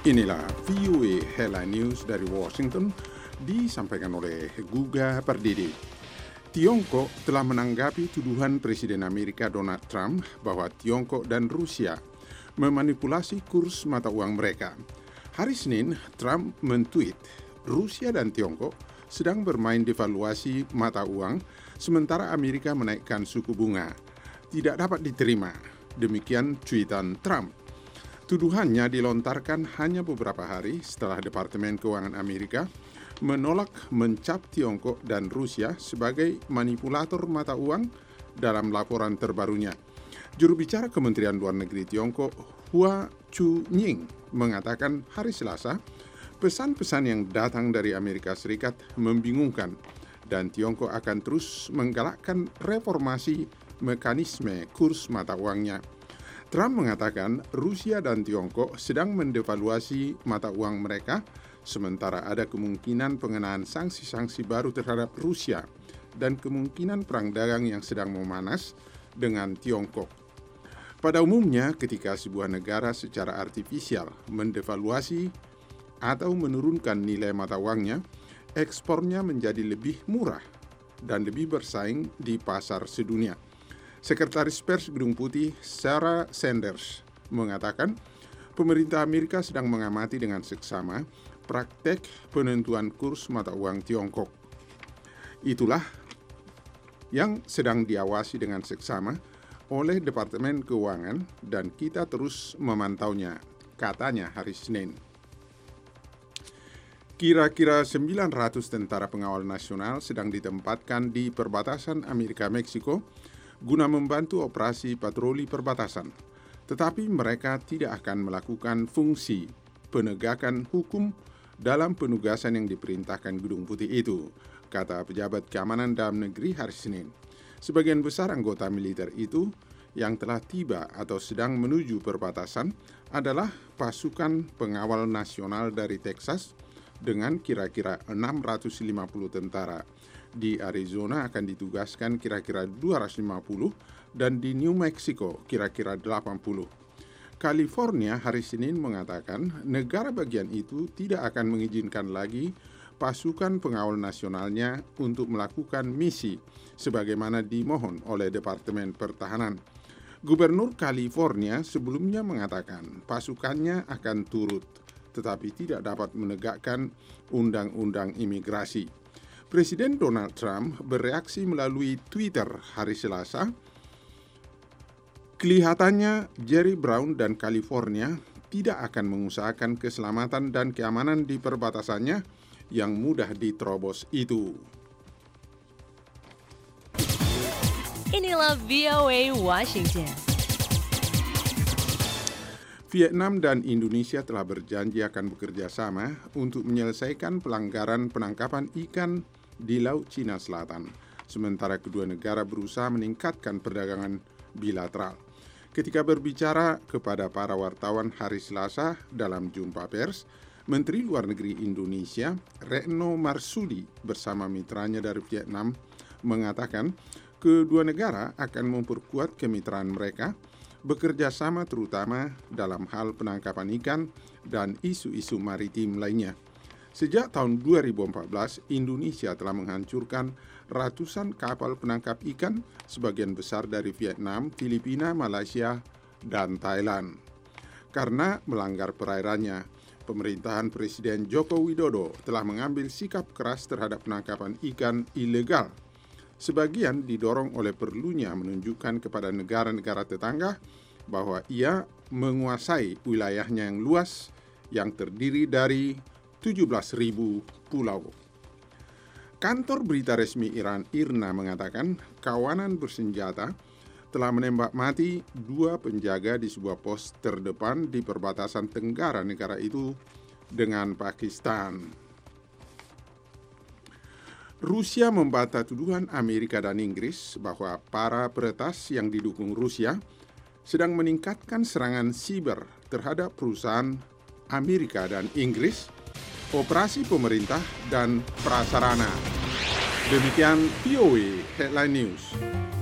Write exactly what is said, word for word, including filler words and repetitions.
Inilah V O A Headline News dari Washington, disampaikan oleh Guga Pardede. Tiongkok telah menanggapi tuduhan Presiden Amerika Donald Trump bahwa Tiongkok dan Rusia memanipulasi kurs mata uang mereka. Hari Senin, Trump men-tweet, Rusia dan Tiongkok sedang bermain devaluasi mata uang, sementara Amerika menaikkan suku bunga. Tidak dapat diterima. Demikian tweetan Trump. Tuduhannya dilontarkan hanya beberapa hari setelah Departemen Keuangan Amerika menolak mencap Tiongkok dan Rusia sebagai manipulator mata uang dalam laporan terbarunya. Juru bicara Kementerian Luar Negeri Tiongkok, Hua Chunying, mengatakan hari Selasa, pesan-pesan yang datang dari Amerika Serikat membingungkan dan Tiongkok akan terus menggalakkan reformasi mekanisme kurs mata uangnya. Trump mengatakan Rusia dan Tiongkok sedang mendevaluasi mata uang mereka, sementara ada kemungkinan pengenaan sanksi-sanksi baru terhadap Rusia dan kemungkinan perang dagang yang sedang memanas dengan Tiongkok. Pada umumnya, ketika sebuah negara secara artifisial mendevaluasi atau menurunkan nilai mata uangnya, ekspornya menjadi lebih murah dan lebih bersaing di pasar sedunia. Sekretaris Pers Gedung Putih Sarah Sanders mengatakan pemerintah Amerika sedang mengamati dengan seksama praktek penentuan kurs mata uang Tiongkok. Itulah yang sedang diawasi dengan seksama oleh Departemen Keuangan dan kita terus memantaunya, katanya hari Senin. Kira-kira sembilan ratus tentara pengawal nasional sedang ditempatkan di perbatasan Amerika-Meksiko guna membantu operasi patroli perbatasan, tetapi mereka tidak akan melakukan fungsi penegakan hukum dalam penugasan yang diperintahkan Gedung Putih itu, kata pejabat keamanan dalam negeri hari Senin. Sebagian besar anggota militer itu yang telah tiba atau sedang menuju perbatasan adalah pasukan pengawal nasional dari Texas dengan kira-kira enam ratus lima puluh tentara. Di Arizona akan ditugaskan kira-kira dua ratus lima puluh dan di New Mexico kira-kira delapan puluh. California hari Senin mengatakan negara bagian itu tidak akan mengizinkan lagi pasukan pengawal nasionalnya untuk melakukan misi sebagaimana dimohon oleh Departemen Pertahanan. Gubernur California sebelumnya mengatakan pasukannya akan turut, tetapi tidak dapat menegakkan undang-undang imigrasi. Presiden Donald Trump bereaksi melalui Twitter hari Selasa. Kelihatannya Jerry Brown dan California tidak akan mengusahakan keselamatan dan keamanan di perbatasannya yang mudah diterobos itu. Inilah V O A Washington. Vietnam dan Indonesia telah berjanji akan bekerja sama untuk menyelesaikan pelanggaran penangkapan ikan di Laut Cina Selatan, sementara kedua negara berusaha meningkatkan perdagangan bilateral. Ketika berbicara kepada para wartawan hari Selasa dalam jumpa pers, Menteri Luar Negeri Indonesia, Retno Marsudi, bersama mitranya dari Vietnam, mengatakan kedua negara akan memperkuat kemitraan mereka, bekerja sama terutama dalam hal penangkapan ikan dan isu-isu maritim lainnya. Sejak tahun dua ribu empat belas, Indonesia telah menghancurkan ratusan kapal penangkap ikan, sebagian besar dari Vietnam, Filipina, Malaysia, dan Thailand. Karena melanggar perairannya, pemerintahan Presiden Joko Widodo telah mengambil sikap keras terhadap penangkapan ikan ilegal. Sebagian didorong oleh perlunya menunjukkan kepada negara-negara tetangga bahwa ia menguasai wilayahnya yang luas yang terdiri dari tujuh belas ribu pulau. Kantor berita resmi Iran I R N A mengatakan kawanan bersenjata telah menembak mati dua penjaga di sebuah pos terdepan di perbatasan tenggara negara itu dengan Pakistan. Rusia membantah tuduhan Amerika dan Inggris bahwa para peretas yang didukung Rusia sedang meningkatkan serangan siber terhadap perusahaan Amerika dan Inggris, operasi pemerintah, dan prasarana. Demikian V O A Headline News.